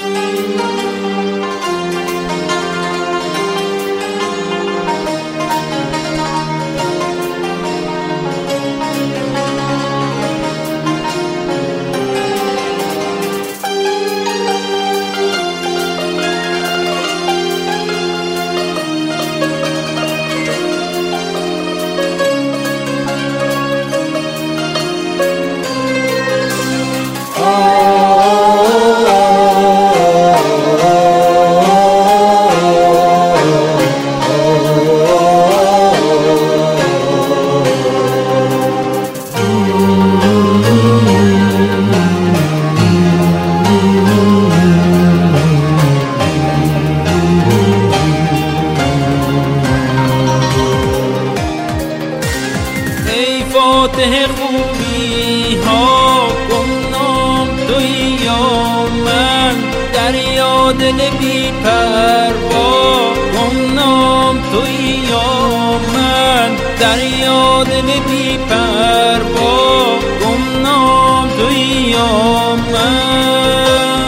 فاتح خوبی ها گمنام توی یا من، دریا دل بی پروا گمنام توی یا من، دریا دل بی پروا گمنام توی یا من.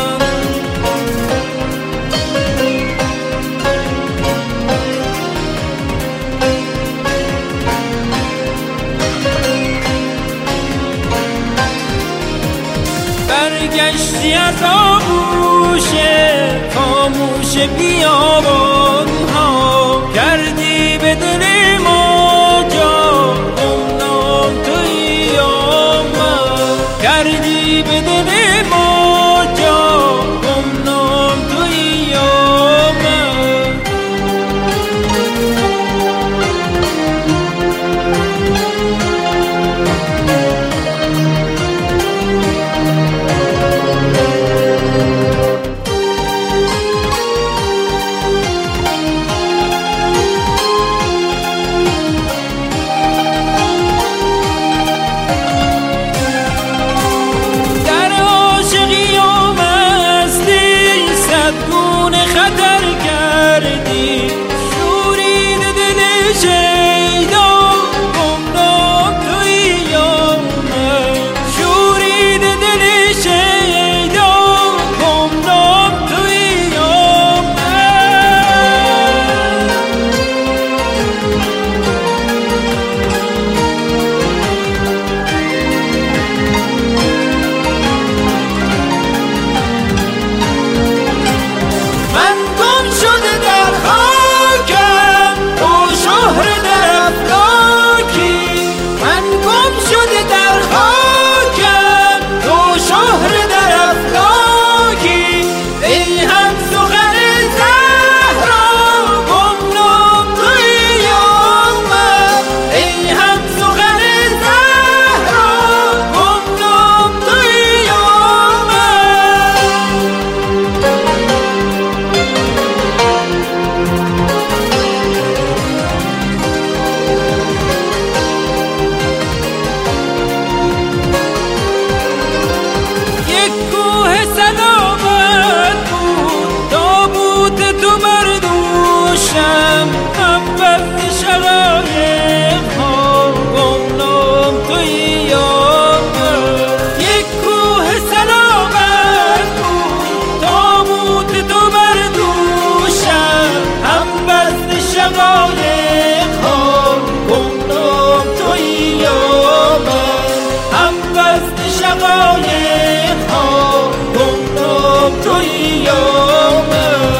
برگشتی از آغوش خاموش بیابان ها، کردی به دل ما جا گمنام توی یا من، کردی به دل ما جا گمنام توی یا من. خطر کردی شورید دل شیدا گمنام توی یا من، شورید دل شیدا گمنام توی یا من. من گم شده در خاکم تو شهر در افلاکی، من گم شده در خاکم تو شهر در افلاکی، ای هم سخن زهرا گمنام توی یا من، ای هم سخن زهرا گمنام توی یا من. یک کوه سلامت بود تابوت تو بر دوشم، هم وقت شقایق ها گمنام توی یا من، یک کوه سلامت بود تابوت تو بر دوشم، هم وقت شقایق ها گمنام توی یا من، هم وقت شقایق ها گمنام توی یا من.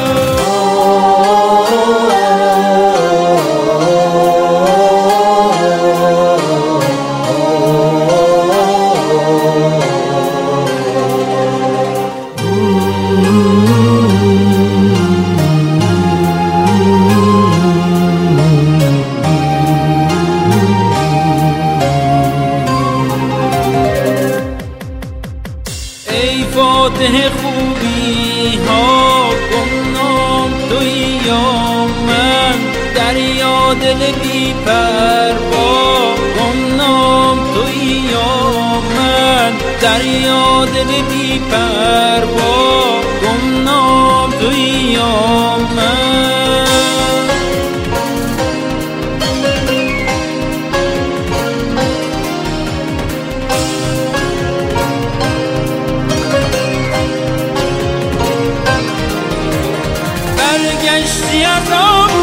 ای فاتح خوبی ها گمنام توی یا من، دریا دل بی پروا گمنام توی یا من، دریا دل بی پروا گمنام توی یا من. گشتی از آب